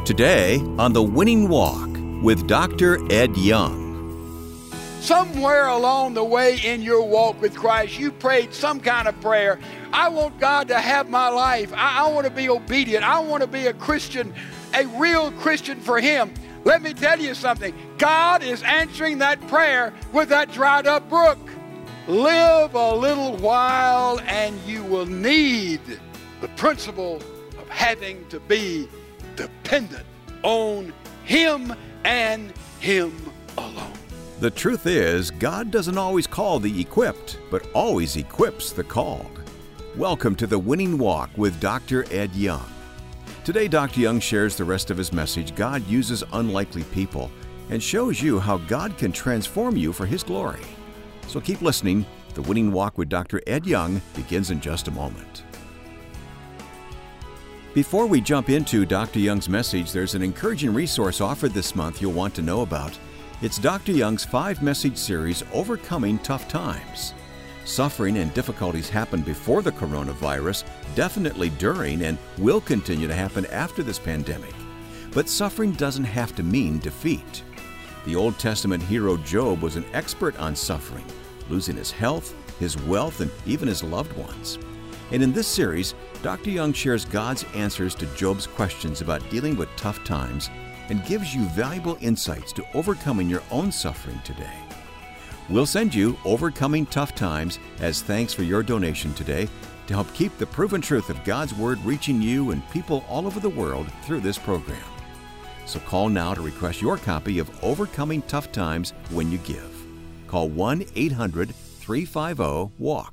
Today on The Winning Walk with Dr. Ed Young. Somewhere along the way in your walk with Christ, you prayed some kind of prayer. I want God to have my life. I want to be obedient. I want to be a Christian, a real Christian for Him. Let me tell you something. God is answering that prayer with that dried up brook. Live a little while and you will need the principle of having to be dependent on Him and Him alone. The truth is, God doesn't always call the equipped, but always equips the called. Welcome to The Winning Walk with Dr. Ed Young. Today, Dr. Young shares the rest of his message, God uses unlikely people, and shows you how God can transform you for His glory. So keep listening. The Winning Walk with Dr. Ed Young begins in just a moment. Before we jump into Dr. Young's message, there's an encouraging resource offered this month you'll want to know about. It's Dr. Young's 5-message series, Overcoming Tough Times. Suffering and difficulties happened before the coronavirus, definitely during, and will continue to happen after this pandemic. But suffering doesn't have to mean defeat. The Old Testament hero Job was an expert on suffering, losing his health, his wealth, and even his loved ones. And in this series, Dr. Young shares God's answers to Job's questions about dealing with tough times and gives you valuable insights to overcoming your own suffering today. We'll send you Overcoming Tough Times as thanks for your donation today to help keep the proven truth of God's Word reaching you and people all over the world through this program. So call now to request your copy of Overcoming Tough Times when you give. Call 1-800-350-WALK.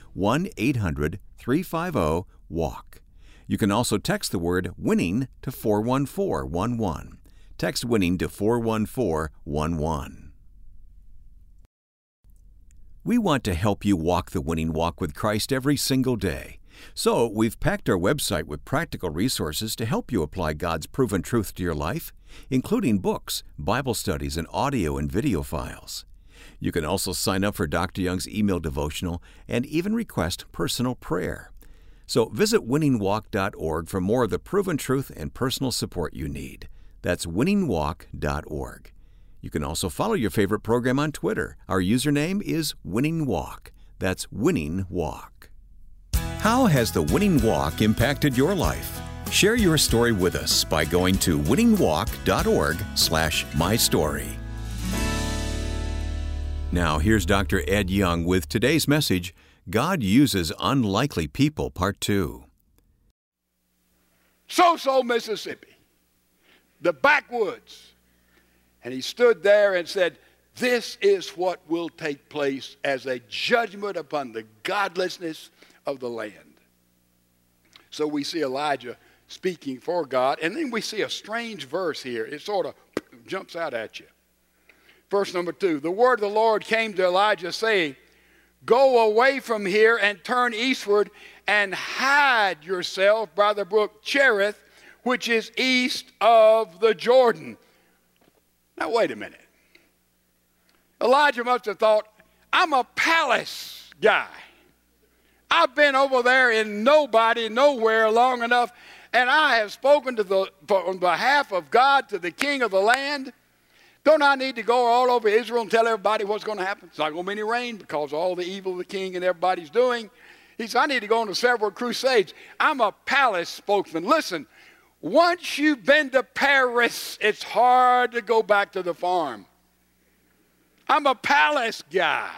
1-800-350-WALK. You can also text the word WINNING to 41411. Text WINNING to 41411. We want to help you walk the winning walk with Christ every single day. So we've packed our website with practical resources to help you apply God's proven truth to your life, including books, Bible studies, and audio and video files. You can also sign up for Dr. Young's email devotional and even request personal prayer. So visit winningwalk.org for more of the proven truth and personal support you need. That's winningwalk.org. You can also follow your favorite program on Twitter. Our username is Winning Walk. That's Winning Walk. How has the Winning Walk impacted your life? Share your story with us by going to winningwalk.org/mystory. Now, here's Dr. Ed Young with today's message, God Uses Unlikely People, Part 2. So, Mississippi, the backwoods. And he stood there and said, this is what will take place as a judgment upon the godlessness of the land. So we see Elijah speaking for God, and then we see a strange verse here. It sort of jumps out at you. Verse number 2, the word of the Lord came to Elijah saying, go away from here and turn eastward and hide yourself by the brook Cherith, which is east of the Jordan. Now, wait a minute. Elijah must have thought, I'm a palace guy. I've been over there in nobody, nowhere long enough, and I have spoken on behalf of God to the king of the land. Don't I need to go all over Israel and tell everybody what's going to happen? It's not going to be any rain because of all the evil the king and everybody's doing. He said, I need to go on to several crusades. I'm a palace spokesman. Listen, once you've been to Paris, it's hard to go back to the farm. I'm a palace guy.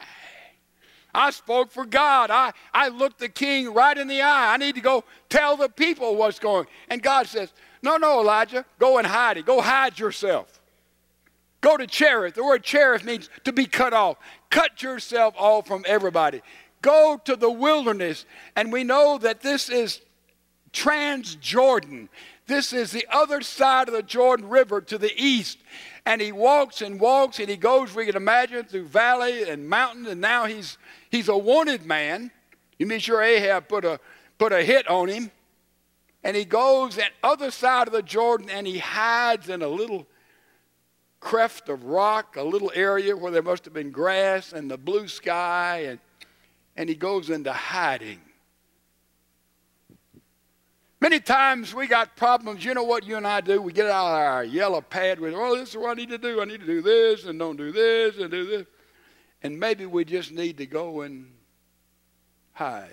I spoke for God. I looked the king right in the eye. I need to go tell the people what's going on. And God says, no, Elijah, go and hide it. Go hide yourself. Go to Cherith. The word Cherith means to be cut off. Cut yourself off from everybody. Go to the wilderness. And we know that this is Transjordan. This is the other side of the Jordan River to the east. And he walks and walks and he goes, we can imagine, through valley and mountain. And now he's a wanted man. You make sure Ahab put a hit on him. And he goes at other side of the Jordan and he hides in a little cleft of rock, a little area where there must have been grass and the blue sky, and he goes into hiding. Many times we got problems. You know what you and I do? We get out our yellow pad with, oh, this is what I need to do. I need to do this and don't do this and do this. And maybe we just need to go and hide.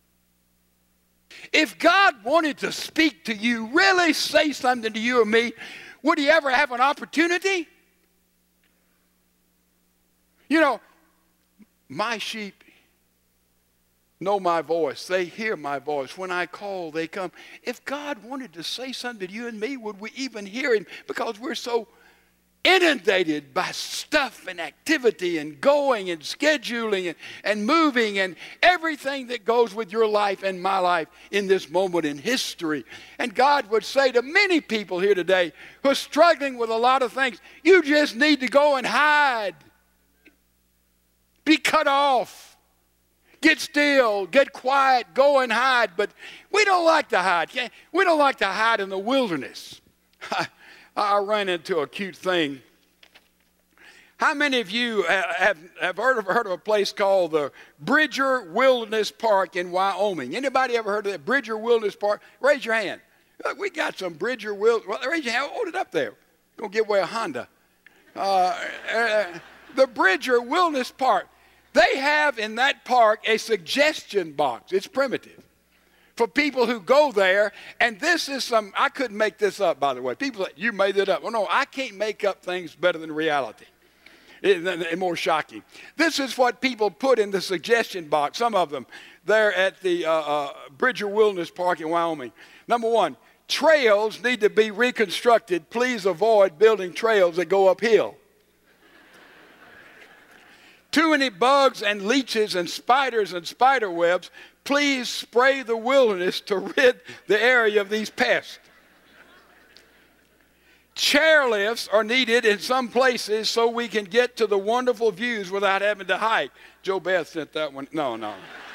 If God wanted to speak to you, really say something to you or me, would he ever have an opportunity? You know, my sheep know my voice. They hear my voice. When I call, they come. If God wanted to say something to you and me, would we even hear him? Because we're so inundated by stuff and activity and going and scheduling and moving and everything that goes with your life and my life in this moment in history. And God would say to many people here today who are struggling with a lot of things, you just need to go and hide. Be cut off. Get still. Get quiet. Go and hide. But we don't like to hide. We don't like to hide in the wilderness. I ran into a cute thing. How many of you have heard of a place called the Bridger Wilderness Park in Wyoming? Anybody ever heard of that? Bridger Wilderness Park? Raise your hand. Look, we got some Bridger Wilderness. Well, raise your hand. Hold it up there. Gonna give away a Honda. The Bridger Wilderness Park. They have in that park a suggestion box. It's primitive. For people who go there, and this is I couldn't make this up, by the way. People, you made it up. Well, no, I can't make up things better than reality. It's more shocking. This is what people put in the suggestion box, some of them, there at the Bridger Wilderness Park in Wyoming. Number one, trails need to be reconstructed. Please avoid building trails that go uphill. Too many bugs and leeches and spiders and spider webs. Please spray the wilderness to rid the area of these pests. Chairlifts are needed in some places so we can get to the wonderful views without having to hike. Joe Beth sent that one. No.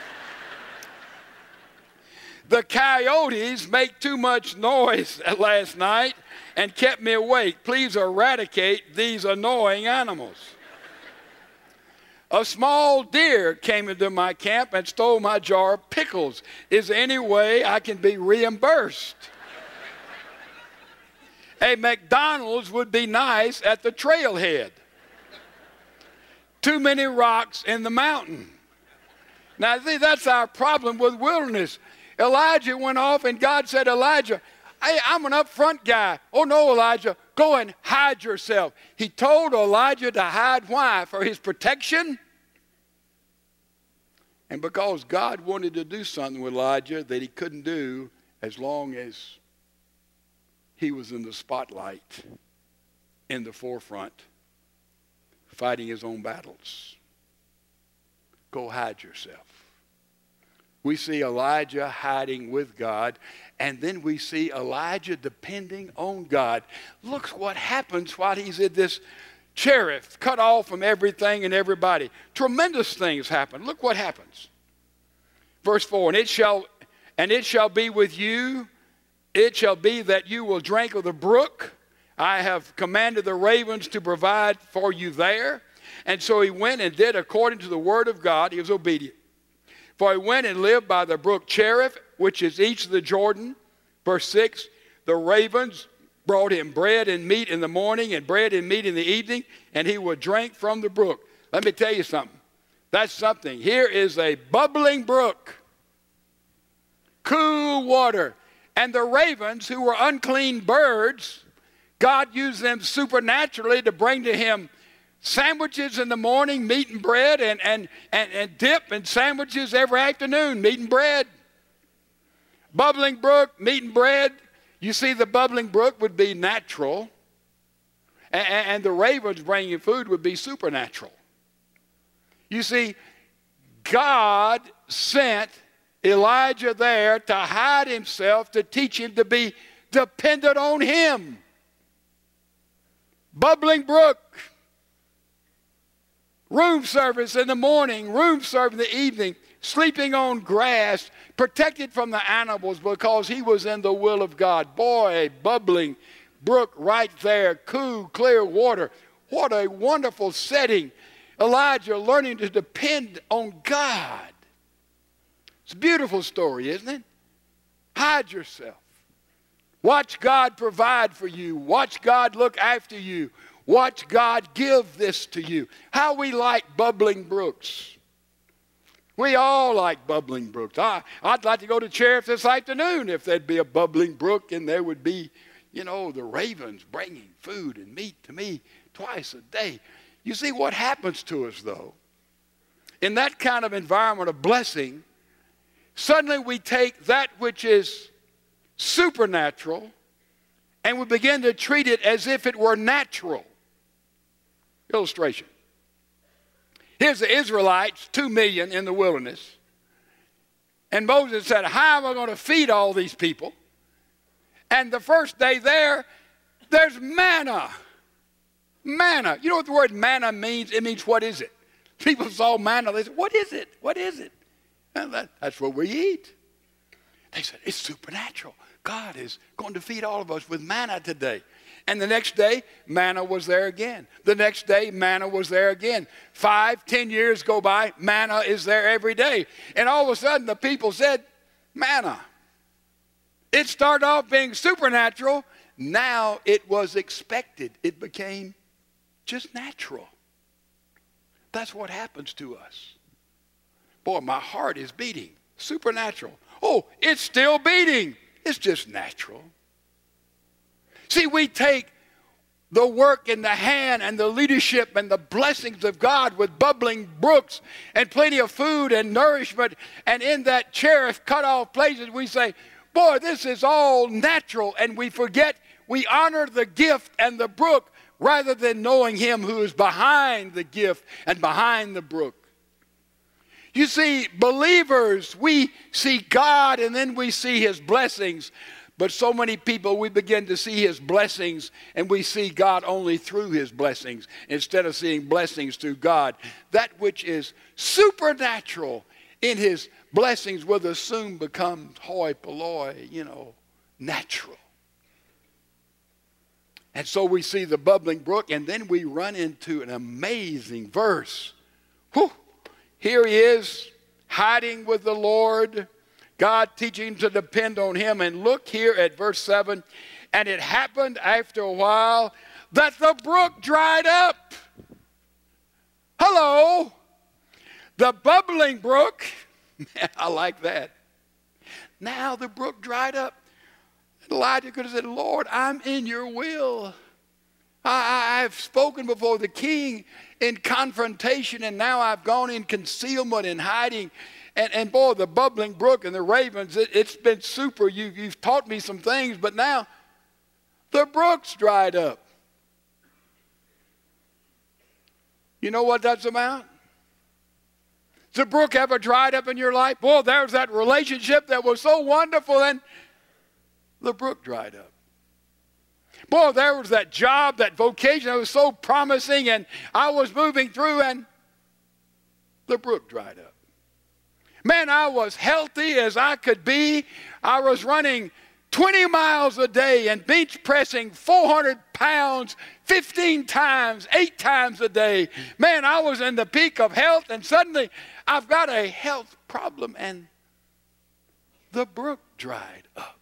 The coyotes make too much noise last night and kept me awake. Please eradicate these annoying animals. A small deer came into my camp and stole my jar of pickles. Is there any way I can be reimbursed? A McDonald's would be nice at the trailhead. Too many rocks in the mountain. Now, see, that's our problem with wilderness. Elijah went off and God said, Elijah, hey, I'm an upfront guy. Oh, no, Elijah, go and hide yourself. He told Elijah to hide. Why? For his protection. And because God wanted to do something with Elijah that he couldn't do as long as he was in the spotlight, in the forefront, fighting his own battles. Go hide yourself. We see Elijah hiding with God, and then we see Elijah depending on God. Look what happens while he's in this chariot, cut off from everything and everybody. Tremendous things happen. Look what happens. Verse 4, and it shall be with you, it shall be that you will drink of the brook. I have commanded the ravens to provide for you there. And so he went and did according to the word of God. He was obedient. For he went and lived by the brook Cherith, which is east of the Jordan. Verse 6, the ravens brought him bread and meat in the morning and bread and meat in the evening, and he would drink from the brook. Let me tell you something. That's something. Here is a bubbling brook, cool water. And the ravens, who were unclean birds, God used them supernaturally to bring to him sandwiches in the morning, meat and bread, and dip and sandwiches every afternoon, meat and bread. Bubbling brook, meat and bread. You see, the bubbling brook would be natural, and the ravens bringing food would be supernatural. You see, God sent Elijah there to hide himself, to teach him to be dependent on him. Bubbling brook. Room service in the morning, room service in the evening, sleeping on grass, protected from the animals because he was in the will of God. Boy, a bubbling brook right there, cool, clear water. What a wonderful setting. Elijah learning to depend on God. It's a beautiful story, isn't it? Hide yourself. Watch God provide for you. Watch God look after you. Watch God give this to you. How we like bubbling brooks. We all like bubbling brooks. I'd like to go to church this afternoon if there'd be a bubbling brook and there would be, you know, the ravens bringing food and meat to me twice a day. You see what happens to us, though. In that kind of environment of blessing, suddenly we take that which is supernatural and we begin to treat it as if it were natural. Illustration. Here's the Israelites, 2 million in the wilderness. And Moses said, how am I going to feed all these people? And the first day there's manna. Manna. You know what the word manna means? It means what is it? People saw manna. They said, what is it? What is it? And that's what we eat. They said, it's supernatural. God is going to feed all of us with manna today. And the next day, manna was there again. The next day, manna was there again. 5, 10 years go by, manna is there every day. And all of a sudden, the people said, manna. It started off being supernatural. Now it was expected. It became just natural. That's what happens to us. Boy, my heart is beating. Supernatural. Oh, it's still beating. It's just natural. See, we take the work in the hand and the leadership and the blessings of God with bubbling brooks and plenty of food and nourishment. And in that cherished, cut off places, we say, boy, this is all natural. And we forget we honor the gift and the brook rather than knowing him who is behind the gift and behind the brook. You see, believers, we see God and then we see his blessings. But so many people, we begin to see his blessings and we see God only through his blessings instead of seeing blessings through God. That which is supernatural in his blessings will soon become hoi polloi, natural. And so we see the bubbling brook and then we run into an amazing verse. Whew. Here he is hiding with the Lord. God teaching him to depend on him. And look here at verse 7. And it happened after a while that the brook dried up. Hello. The bubbling brook. I like that. Now the brook dried up. Elijah could have said, Lord, I'm in your will. I've spoken before the king in confrontation, and now I've gone in concealment and hiding. And boy, the bubbling brook and the ravens, it's been super. You've taught me some things, but now the brook's dried up. You know what that's about? Has the brook ever dried up in your life? Boy, there's that relationship that was so wonderful, and the brook dried up. Boy, there was that job, that vocation that was so promising, and I was moving through, and the brook dried up. Man, I was healthy as I could be. I was running 20 miles a day and bench pressing 400 pounds 15 times, 8 times a day. Man, I was in the peak of health, and suddenly I've got a health problem, and the brook dried up.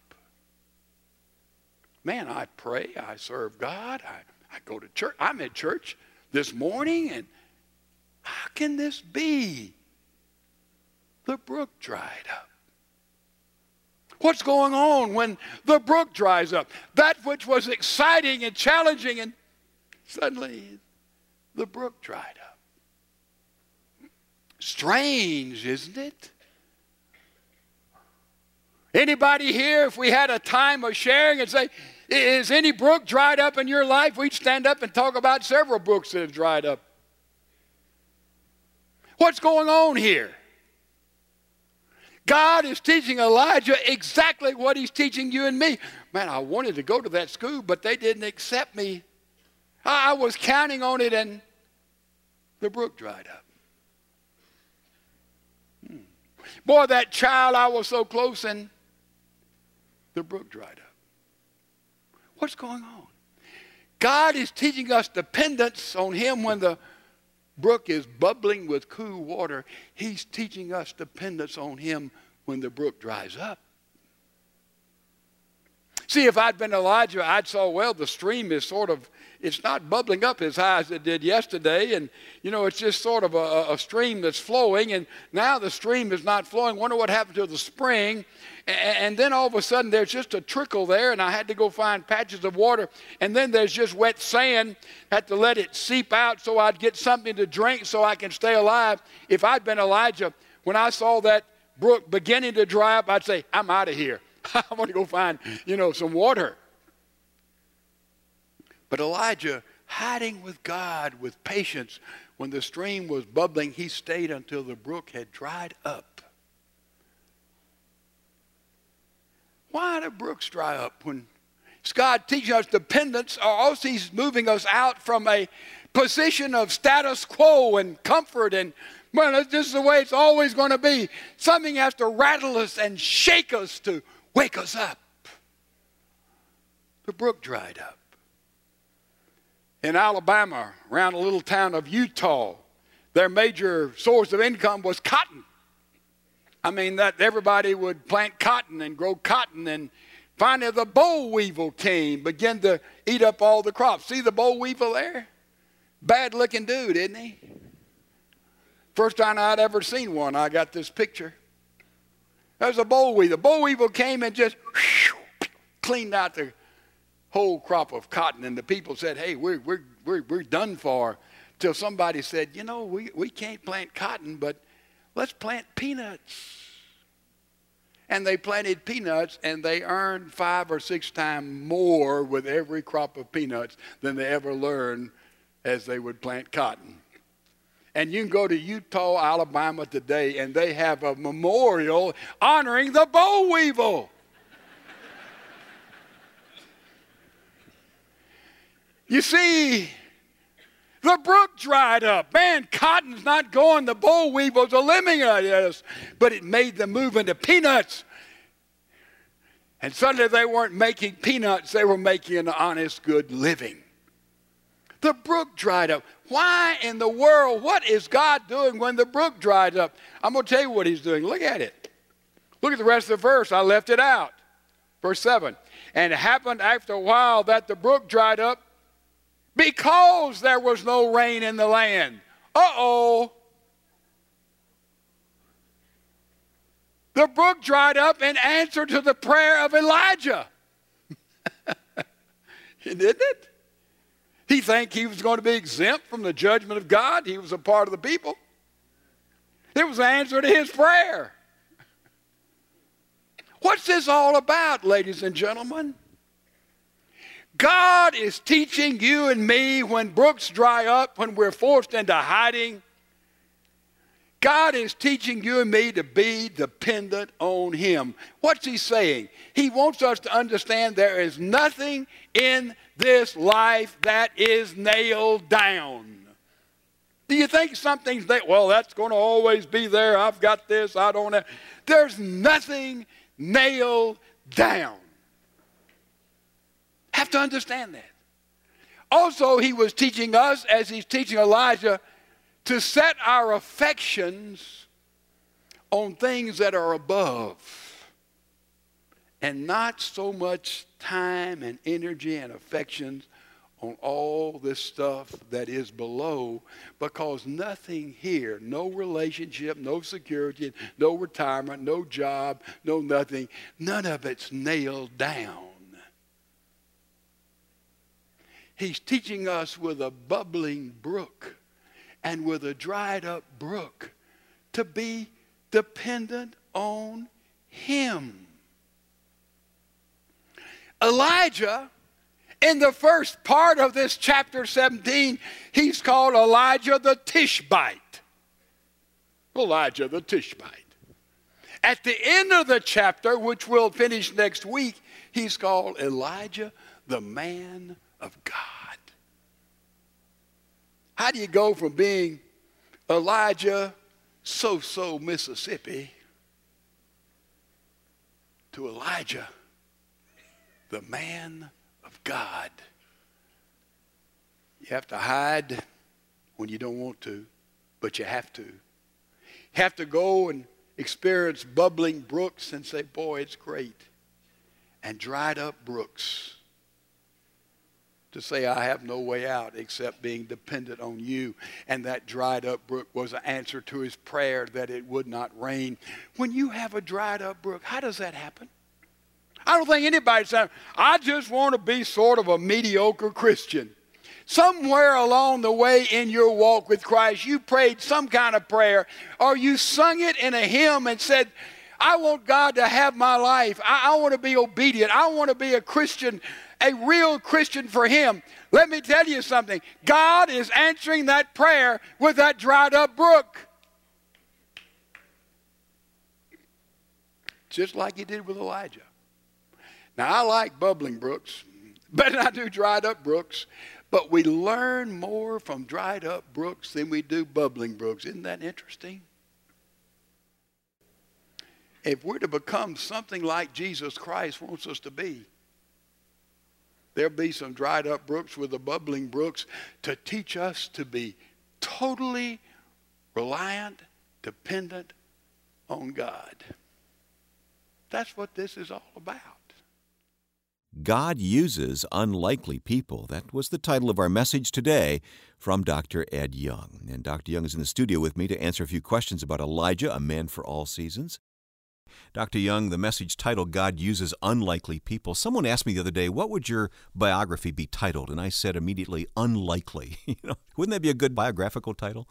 Man, I pray, I serve God, I go to church. I'm at church this morning, and how can this be? The brook dried up. What's going on when the brook dries up? That which was exciting and challenging, and suddenly the brook dried up. Strange, isn't it? Anybody here, if we had a time of sharing and say, is any brook dried up in your life? We'd stand up and talk about several brooks that have dried up. What's going on here? God is teaching Elijah exactly what he's teaching you and me. Man, I wanted to go to that school, but they didn't accept me. I was counting on it, and the brook dried up. Boy, that child, I was so close, and the brook dried up. What's going on? God is teaching us dependence on him when the brook is bubbling with cool water. He's teaching us dependence on him when the brook dries up. See, if I'd been Elijah, I'd saw, well, the stream is sort of, it's not bubbling up as high as it did yesterday. And, you know, it's just sort of a stream that's flowing. And now the stream is not flowing. Wonder what happened to the spring. And then all of a sudden there's just a trickle there. And I had to go find patches of water. And then there's just wet sand. Had to let it seep out so I'd get something to drink so I can stay alive. If I'd been Elijah, when I saw that brook beginning to dry up, I'd say, I'm out of here. I want to go find, you know, some water. But Elijah, hiding with God with patience, when the stream was bubbling, he stayed until the brook had dried up. Why do brooks dry up? When it's God teaching us dependence, or also he's moving us out from a position of status quo and comfort and, well, this is the way it's always going to be. Something has to rattle us and shake us to wake us up. The brook dried up. In Alabama, around a little town of Utah, their major source of income was cotton. I mean, that everybody would plant cotton and grow cotton, and finally the boll weevil came, began to eat up all the crops. See the boll weevil there? Bad-looking dude, isn't he? First time I'd ever seen one, I got this picture. There's a boll weevil. The boll weevil came and just cleaned out the whole crop of cotton, and the people said, hey, we're done for. Till somebody said, you know, we can't plant cotton, but let's plant peanuts. And they planted peanuts, and they earned 5 or 6 times more with every crop of peanuts than they ever learned as they would plant cotton. And you can go to Utah, Alabama today, and they have a memorial honoring the boll weevil. You see, the brook dried up. Man, cotton's not going. The boll weevil's eliminated us. But it made them move into peanuts. And suddenly they weren't making peanuts. They were making an honest, good living. The brook dried up. Why in the world? What is God doing when the brook dried up? I'm going to tell you what he's doing. Look at it. Look at the rest of the verse. I left it out. Verse 7. And it happened after a while that the brook dried up, because there was no rain in the land. Uh-oh. The brook dried up in answer to the prayer of Elijah. Didn't it? He think he was going to be exempt from the judgment of God. He was a part of the people. It was an answer to his prayer. What's this all about, ladies and gentlemen? God is teaching you and me when brooks dry up, when we're forced into hiding. God is teaching you and me to be dependent on him. What's he saying? He wants us to understand there is nothing in this life that is nailed down. Do you think something's there? Well, that's going to always be there. I've got this. I don't have. There's nothing nailed down. Have to understand that. Also, he was teaching us, as he's teaching Elijah, to set our affections on things that are above and not so much time and energy and affections on all this stuff that is below, because nothing here, no relationship, no security, no retirement, no job, no nothing, none of it's nailed down. He's teaching us with a bubbling brook and with a dried up brook to be dependent on him. Elijah, in the first part of this chapter 17, he's called Elijah the Tishbite. Elijah the Tishbite. At the end of the chapter, which we'll finish next week, he's called Elijah the man of God. How do you go from being Elijah so-so Mississippi to Elijah the man of God? You have to hide when you don't want to, but you have to. You have to go and experience bubbling brooks and say, boy, it's great. and dried up brooks to say, I have no way out except being dependent on you. And that dried up brook was an answer to his prayer that it would not rain. When you have a dried up brook, how does that happen? I don't think anybody said, I just want to be sort of a mediocre Christian. Somewhere along the way in your walk with Christ, you prayed some kind of prayer, or you sung it in a hymn and said, I want God to have my life. I want to be obedient. I want to be a Christian, a real Christian for him. Let me tell you something. God is answering that prayer with that dried up brook. Just like he did with Elijah. Now, I like bubbling brooks better than I do dried up brooks, but we learn more from dried up brooks than we do bubbling brooks. Isn't that interesting? If we're to become something like Jesus Christ wants us to be, there'll be some dried up brooks with the bubbling brooks to teach us to be totally reliant, dependent on God. That's what this is all about. God uses unlikely people. That was the title of our message today from Dr. Ed Young. And Dr. Young is in the studio with me to answer a few questions about Elijah, a man for all seasons. Dr. Young, the message titled, God Uses Unlikely People. Someone asked me the other day, what would your biography be titled? And I said immediately, Unlikely. Wouldn't that be a good biographical title?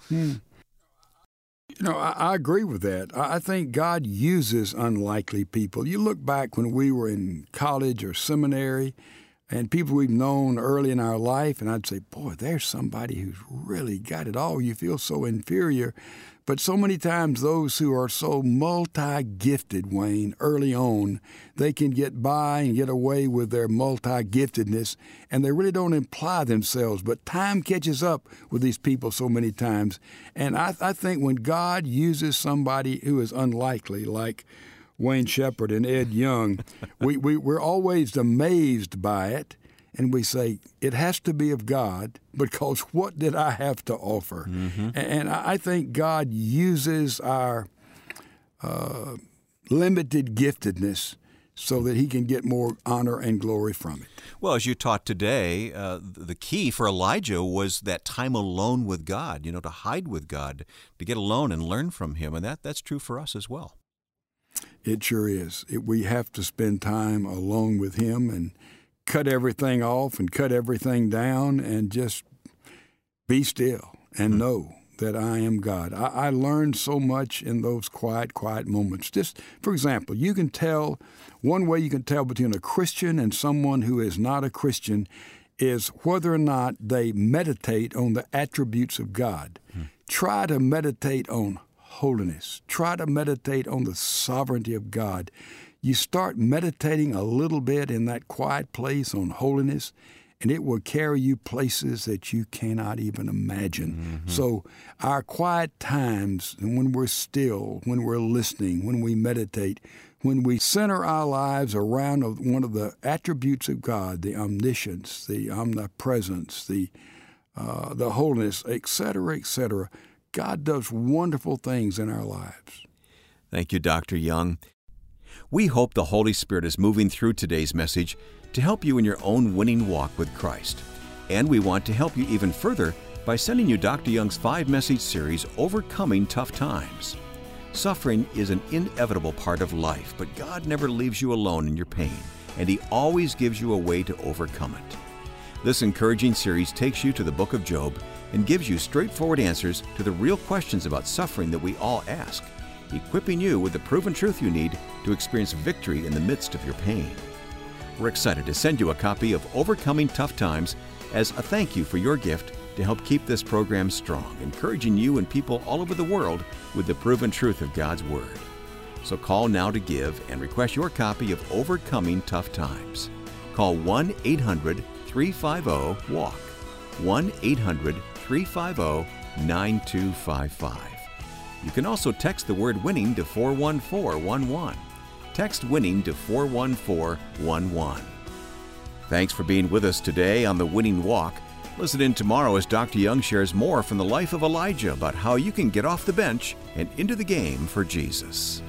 I agree with that. I think God uses unlikely people. You look back when we were in college or seminary and people we've known early in our life, and I'd say, boy, there's somebody who's really got it all. You feel so inferior. But so many times those who are so multi-gifted, Wayne, early on, they can get by and get away with their multi-giftedness, and they really don't imply themselves. But time catches up with these people so many times. And I think when God uses somebody who is unlikely, like Wayne Shepherd and Ed Young, we're always amazed by it. And we say, it has to be of God, because what did I have to offer? Mm-hmm. And I think God uses our limited giftedness so that he can get more honor and glory from it. Well, as you taught today, the key for Elijah was that time alone with God, to hide with God, to get alone and learn from him. And that's true for us as well. It sure is. We have to spend time alone with him and cut everything off and cut everything down and just be still and know that I am God. I learned so much in those quiet moments. Just, for example, one way you can tell between a Christian and someone who is not a Christian is whether or not they meditate on the attributes of God. Try to meditate on holiness. Try to meditate on the sovereignty of God. You start meditating a little bit in that quiet place on holiness, and it will carry you places that you cannot even imagine. Mm-hmm. So our quiet times, and when we're still, when we're listening, when we meditate, when we center our lives around one of the attributes of God, the omniscience, the omnipresence, the holiness, etc., God does wonderful things in our lives. Thank you, Dr. Young. We hope the Holy Spirit is moving through today's message to help you in your own winning walk with Christ. And we want to help you even further by sending you Dr. Young's 5-message series, Overcoming Tough Times. Suffering is an inevitable part of life, but God never leaves you alone in your pain, and He always gives you a way to overcome it. This encouraging series takes you to the book of Job and gives you straightforward answers to the real questions about suffering that we all ask, equipping you with the proven truth you need to experience victory in the midst of your pain. We're excited to send you a copy of Overcoming Tough Times as a thank you for your gift to help keep this program strong, encouraging you and people all over the world with the proven truth of God's Word. So call now to give and request your copy of Overcoming Tough Times. Call 1-800-350-WALK, 1-800-350-9255. You can also text the word WINNING to 41411. Text WINNING to 41411. Thanks for being with us today on The Winning Walk. Listen in tomorrow as Dr. Young shares more from the life of Elijah about how you can get off the bench and into the game for Jesus.